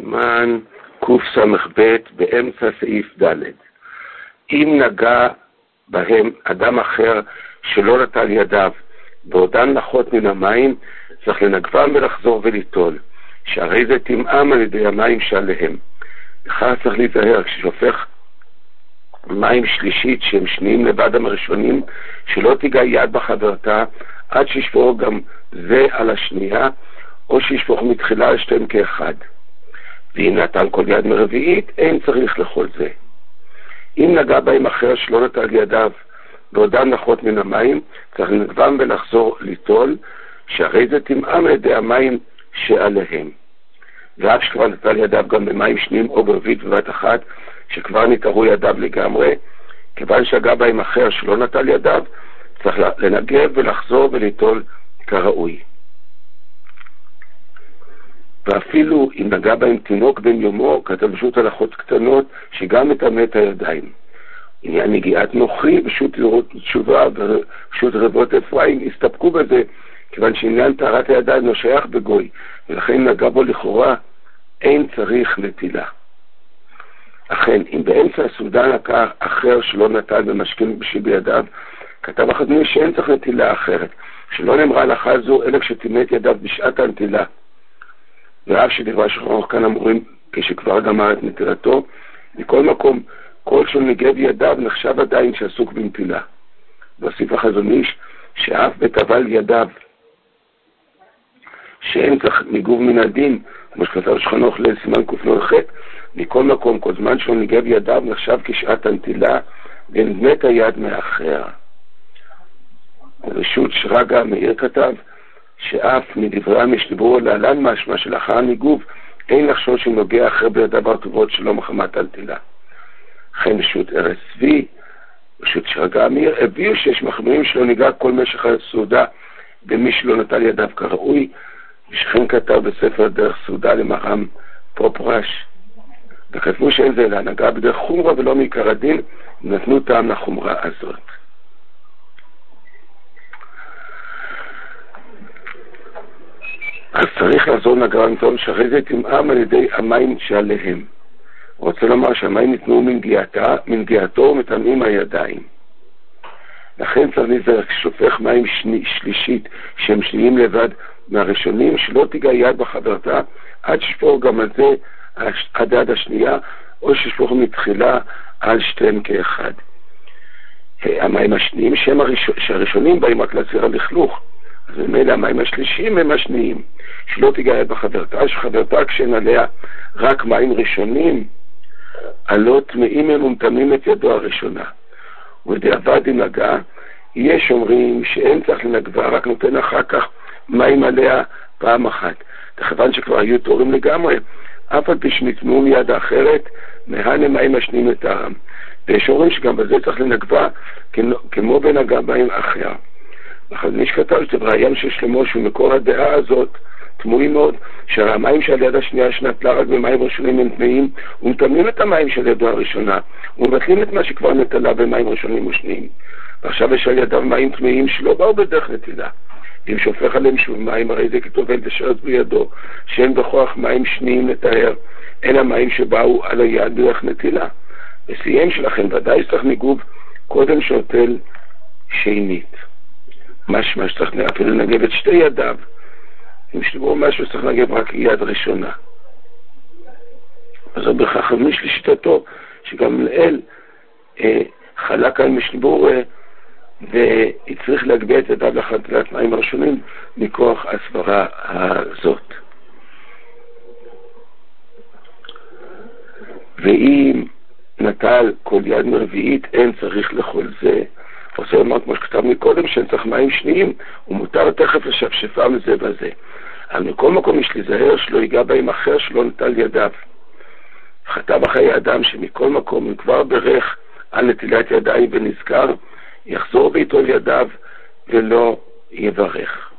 סימן קס"ב באמצע סעיף ד'. אם נגע בהם אדם אחר שלא נטל ידיו בעודן נחות מן המים, צריך לנגבם ולחזור וליטול, שהרי זה טמאם על ידי המים שעליהם. לכך צריך להיזהר כששופך מים שלישית שהם שניים לבד הראשונים, שלא תיגע יד בחברתה עד שישפוך גם זה על השנייה, או שישפוך מתחילה על שתיהם כאחד. ואם נטל כל יד מרביעית, אין צריך לכל זה. אם נגע בהם אחר שלא נטל ידיו בעודן נחות מן המים, צריך לנגבם ולחזור ליטול, שהרי זה טמאם על ידי המים שעליהם. ואף שכבר נטל ידיו גם במים שניים או ברביעית בבת אחת, שכבר נתערו ידיו לגמרי, כיוון שהגע בהם אחר שלא נטל ידיו, צריך לנגב ולחזור וליטול כראוי. ואפילו אם נגע בהם תינוק בן יומו, כתב פשוט הלכות קטנות שגם מטמא את הידיים. עניין נגיעת נוכרי פשוט לראות תשובה ופשוט רבות אפרים הסתפקו בזה, כיוון שעניין טהרת הידיים לא שייך בגוי, ולכן נגע בו לכאורה אין צריך נטילה. אכן, אם באמצע הסעודה נקע אחר שלא נטל במשכין שבידיו, כתב החתני שאין צריך נטילה אחרת, שלא נאמרה הלכה זו אלא כשטימא את ידיו בשעת הנטילה. ואף שדברי שולחן ערוך כאן אמורים כשכבר גמר את נטילתו, מכל מקום כל שנגב ידיו נחשב עדיין שעסוק בנטילה. והוסיף החזון איש שאף בטבל ידיו שאין צריך ניגוב מן הדין, כמו שכתב שולחן ערוך ליל סימן קנ"ח, מכל מקום כל זמן שהוא ניגב ידיו נחשב כשעת הנטילה ונדמת היד מאחר. ורשות שרגא מאיר כתב שאף מדבריהם ישתברו להלן משמע שלאחר הניגוב אין לחשוב שנוגע אחר בידיו הרטובות שלא מחמת הנטילה. לכן רשות ארץ צבי, רשות שרגא מאיר, הביאו שיש מחמירים שלא ניגע כל משך הסעודה במי שלא נטל ידיו כראוי, ושכן כתב בספר דרך סעודה למרם פופרש, וכתבו שאין זה להנהגה בדרך חומרה ולא מעיקר הדין, נתנו טעם לחומרה הזאת. אז צריך לעזור נגרע נטול שהרי זה טמאם על ידי המים שעליהם. רוצה לומר שהמים ניתנו מנגיעתו ומטמאים הידיים. לכן צריך להיזהר כששופך מים שלישית שהם שניים לבד מהראשונים, שלא תיגע יד בחברתה עד ששפוך גם על זה עד יד השנייה, או ששפוך מתחילה על שתיהם כאחד. המים השניים שהראשונים באים רק להסיר הלכלוך, אז ממילא המים השלישיים הם השניים, שלא תיגע יד בחברתה, שחברתה כשאין עליה רק מים ראשונים, הלא טמאים הם ומטמאים את ידו הראשונה. ובדיעבד אם נגע, יש אומרים שאין צריך לנגבה, רק נותן אחר כך מים עליה פעם אחת. כיוון שכבר היו תורים לגמרי, אף על פי שנטמאו מיד האחרת, מהן המים השניים את העם. ויש אומרים שגם בזה צריך לנגבה, כמו בנגע מים אחר. לכן מי שכתב שדבריים של שלמה שהוא מקור הדעה הזאת, תמוהים מאוד, שהמים שעל יד השנייה שנטלה רק במים ראשונים הם טמאים, ומטמאים את המים של ידו הראשונה, ומבטלים את מה שכבר נטלה במים ראשונים ושניים. ועכשיו יש על ידיו מים טמאים שלא באו בדרך נטילה. אם שופך עליהם שוב מים, הרי זה כתובל ושרת בידו, שאין בכוח מים שניים לטהר, אלא מים שבאו על היד דרך נטילה. וסיים שלכם ודאי צריך ניגוב קודם שנוטל שנית. משמע שצריך אפילו לנגב את שתי ידיו. אם שתבואו משהו צריך לנגב רק יד ראשונה. אז זה בכך חמיש לשיטתו, שגם לאל חלק על משבור והצריך להגביה את ידיו לחדלת מים הראשונים מכוח הסברה הזאת. ואם נטל כל יד מרביעית אין צריך לכל זה. רוצה לומר כמו שכתב מקודם שאין צריך מים שניים ומותר תכף לשפשפה מזה וזה. אבל מכל מקום יש להיזהר שלא ייגע בהם אחר שלא נטל ידיו. חטא בחיי אדם שמכל מקום אם כבר ברך על נטילת ידיים ונזכר, יחזור ביטול ידיו ולא יברך.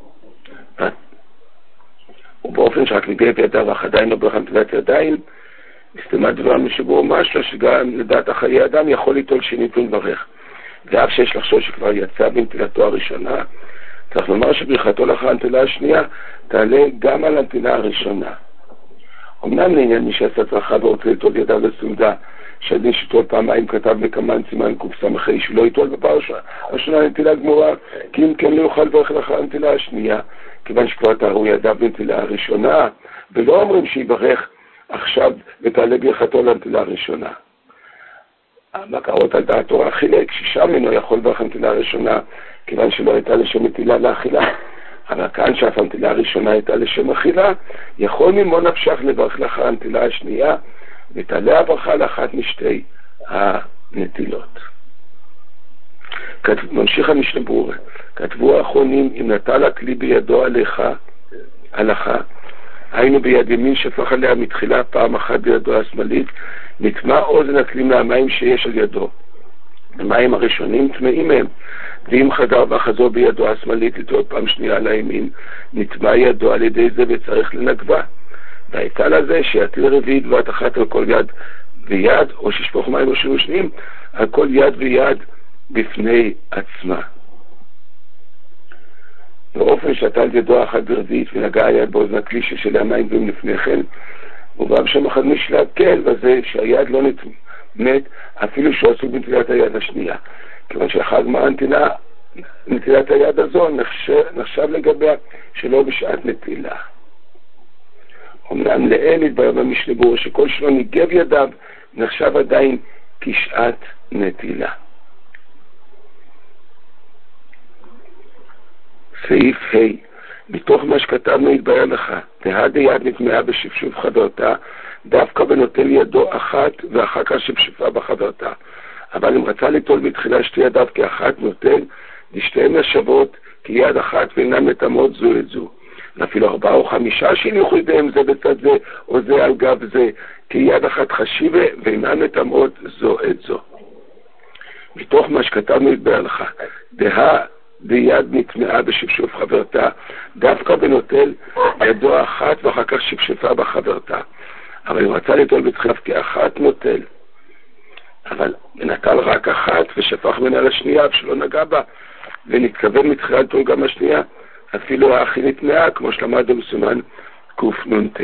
ובאופן שרק נגב ידיו אך עדיין לא ברך על נטילת ידיים, מסתמת דבר משבור משהו שגם לדעת החיי אדם יכול ליטול שנית ולברך. ואף שיש לחשוב שכבר יצא בנטילתו הראשונה, צריך לומר שברכתו לאחר הנטילה השנייה תעלה גם על הנטילה הראשונה. אמנם לעניין מי שעשה צרכה ורוצה ליטול ידיו לסעודה, שהדין שיטול פעמיים כתב בקמן סימן קס"ה שלא ייטול בפעם הראשונה נטילה גמורה, כי אם כן לא יוכל לברך לאחר הנטילה השנייה, כיוון שכבר תארו ידיו בנטילה הראשונה, ולא אומרים שיברך עכשיו ותעלה ברכתו לנטילה הראשונה. המקרות על דעת תורה חילק, ששם אינו יכול לברך הנטילה הראשונה, כיוון שלא הייתה לשם נטילה לאכילה. אבל כאן שאף הנטילה הראשונה הייתה לשם אכילה, יכול ממו נפשך לברך לאחר הנטילה השנייה, ותעלה הברכה לאחת משתי הנטילות. ממשיך המשנה ברורה, כתבו האחרונים, אם נטל הכלי בידו הלכה, היינו ביד ימין שפך עליה מתחילה פעם אחת בידו השמאלית, נטמע אוזן הכלי מהמים שיש על ידו. המים הראשונים טמאים הם, ואם חדר וחזור בידו השמאלית לטול פעם שנייה על הימין, נטמע ידו על ידי זה וצריך לנגבה. והייתה לזה שיטיל רביעית ובת אחת על כל יד ויד, או ששפוך מים או שינו שניים, על כל יד ויד בפני עצמה. באופן שתל ידו אחת ברביעית ונגע היד באוזן הכלי ששליה מים גבוהים לפני כן, ובא שם אחד משלהקל בזה שהיד לא נטמאת, אפילו שהוא עסוק בנטילת היד השנייה. כיוון שאחר גמר נטילת היד הזו נחשב לגביה שלא בשעת נטילה. אמנם לאל התברר במשנה ברורה שכל שלא ניגב ידיו נחשב עדיין כשעת נטילה. סעיף ה' מתוך מה שכתבנו התברר לך, תהד יד נטמעה בשפשוף חברתה, דווקא בנוטל ידו אחת ואחר כך שפשופה בחברתה. אבל אם רצה ליטול בתחילה שתי ידיו כאחת נוטל, לשתיהן השוות כיד אחת ואינן מטמאות זו את זו. אפילו 4 או 5 שהניחו ידיהם זה בצד זה או זה על גב זה, כיד אחת חשיבה ואינן מטמאות זו את זו. מתוך מה שכתבנו התברר לך, ביד נטמעה בשפשוף חברתה, דווקא בנוטל ידו אחת ואחר כך שפשפה בחברתה. אבל אם רצה ליטול בתחילה כאחת נוטל, אבל נטל רק אחת ושפך ממנה לשנייה שלא נגע בה, ונתכוון מתחילה ליטול גם השנייה, אפילו האחי נטמעה, כמו שלמד במסומן קנ"ט.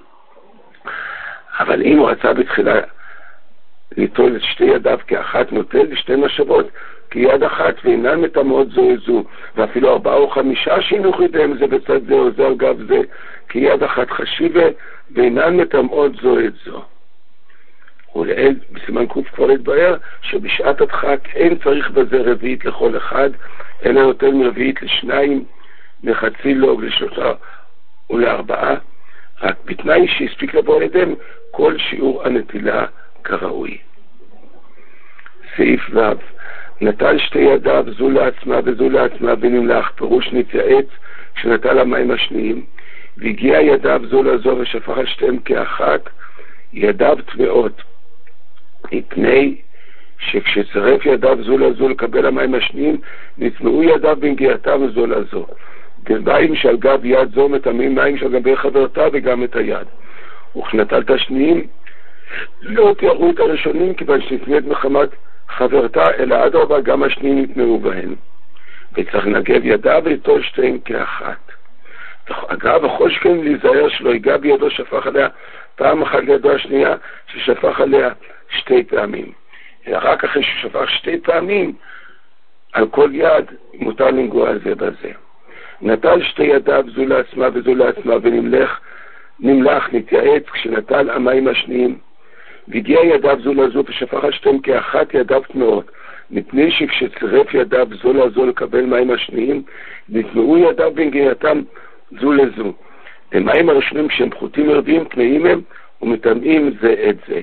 אבל אם הוא רצה בתחילה ליטול את שתי ידיו כאחת נוטל, לשתי השוות כיד אחת ואינן מטמאות זו את זו, ואפילו 4 או 5 שהניחו ידיהם זה בצד זה או זה על גב זה, כיד אחת חשיבה ואינן מטמאות זו את זו. ולעיל בסימן ק' כבר התבהר שבשעת הדחק אין צריך בזה רביעית לכל אחד, אלא נוטל מרביעית לשניים, מחצי לוג לשלושה ולארבעה, רק בתנאי שהספיק לבוא לידם כל שיעור הנטילה כראוי. סעיף ו' נטל שתי ידיו זו לעצמה וזו לעצמה ונמלח, פירוש נתייעץ שנטל המים השניים, והגיע ידיו זו לזו ושפך על שתיהם כאחת, ידיו טמאות, מפני שכשצרף ידיו זו לזו לקבל המים השניים, נטמעו ידיו בנגיעתם זו לזו. גרביים שעל גב יד זו מטמאים מים שעל גבי חברתה וגם את היד. וכשנטל את השניים, לא תיארו את הראשונים כיוון שנטמאת מחמת חברתה, אלא אדרבה גם השניים נטמעו בהם. וצריך לנגב ידיו וליטול שתיהם כאחת. אגב, הכל שכן להיזהר שלא ייגע בידו שפך עליה פעם אחת לידו השנייה, ששפך עליה 2 פעמים. רק אחרי ששפך 2 פעמים, על כל יד מותר לנגוע על זה בזה. נטל 2 ידיו זו לעצמה וזו לעצמה ונמלח, נתייעץ כשנטל המים השניים, והגיע ידיו זו לזו ושפך על שתיהם כאחת, ידיו טמאות, מפני שכשצרף ידיו זו לזו לקבל מים השניים, נטמעו ידיו בנגיעתם זו לזו. המים הראשונים כשהם פחותים רבים טמאים הם ומטמאים זה את זה.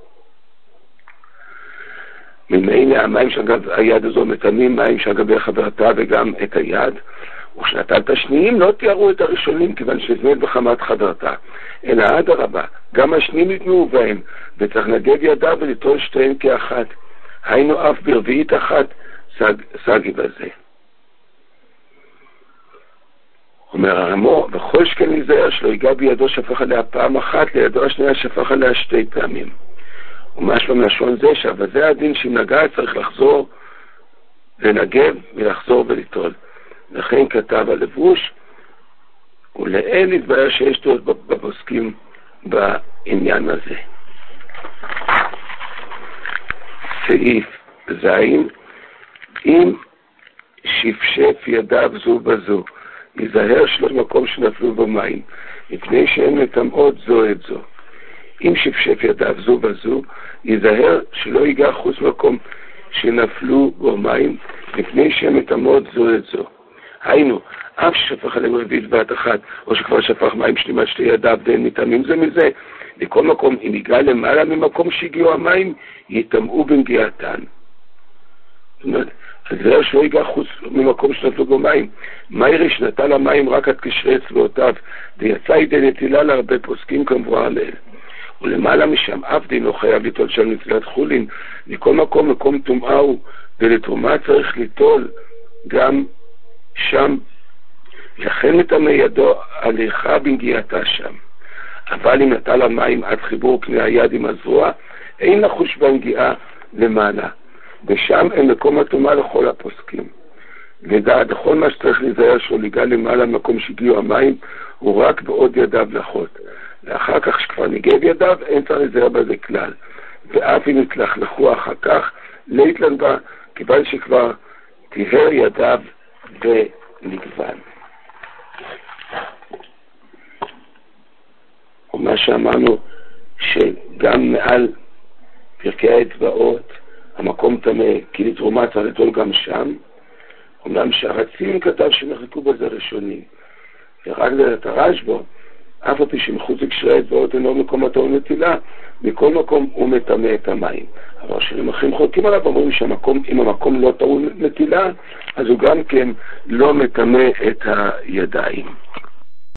ממילא המים שאגב היד הזו מטמאים מים שאגבי חברתה וגם את היד, וכשנטל את השניים לא תיארו את הראשונים כיוון שנטמאת בחמת חברתה, אלא אדרבה, גם השניים נטמעו בהם, וצריך לנגב ידיו וליטול שתיהם כאחת, היינו אף ברביעית אחת סגי בזה. אומר הרמו, וכל שכן להיזהר שלא ייגע בידו שפך עליה פעם אחת, לידו השנייה שפך עליה 2 פעמים. ומה שלום לשון זה זה הדין שאם נגע צריך לחזור לנגב ולחזור וליטול. לכן כתב הלבוש, ולאל התבהר שיש תורת בפוסקים העניין הזה. סעיף ז' אם שפשף ידיו זו בזו, ייזהר שלא במקום שנפלו במים, מפני שהן מטמאות זו את זו. אם שפשף ידיו זו בזו, ייזהר שלא ייגע חוץ מקום שנפלו במים, מפני שהן מטמאות זו את זו. היינו, אף ששפך עליהם רביעית בת אחת, או שכבר שפך מים שלימת שתי ידיו, והן מטמאים זה מזה. בכל מקום, אם ייגע למעלה ממקום שהגיעו המים, יטמאו בנגיעתן. זאת אומרת, אז זה שלא ייגע חוץ ממקום שנפלו בו מים. מייריש נטל המים רק עד קשרי אצבעותיו, ויצא ידי נטילה להרבה פוסקים כמבואר לעיל. ולמעלה משם אף דין לא חייב ליטול שם נטילת חולין, מכל מקום מקום טומאה הוא, ולתרומה צריך ליטול גם שם. לכן מטמא ידו עליך בנגיעתה שם. אבל אם נטל המים עד חיבור קנה היד עם הזרוע, אין לחוש בנגיעה למעלה. ושם אין מקום הטומאה לכל הפוסקים. לדעת, כל מה שצריך להיזהר שהוא ליגע למעלה מקום שהגיעו המים, הוא רק בעוד ידיו לחות. ואחר כך שכבר ניגב ידיו, אין צריך להיזהר בזה כלל. ואף אם יתלכלכו אחר כך, לא יתלן בה, כיוון שכבר טיהר ידיו ונגוון. ומה שאמרנו, שגם מעל פרקי האצבעות, המקום טמא, כי לתרומה צריך לטול גם שם. אומנם שהרצים כתב שמחלקו בזה ראשונים. ורק לדעת הרשב"א, אף על פי שמחוץ לקשרי האצבעות אינו מקום הטעון נטילה, מכל מקום הוא מטמא את המים. אבל שירים אחרים חולקים עליו, אומרים שאם המקום לא טעון נטילה, אז הוא גם כן לא מטמא את הידיים.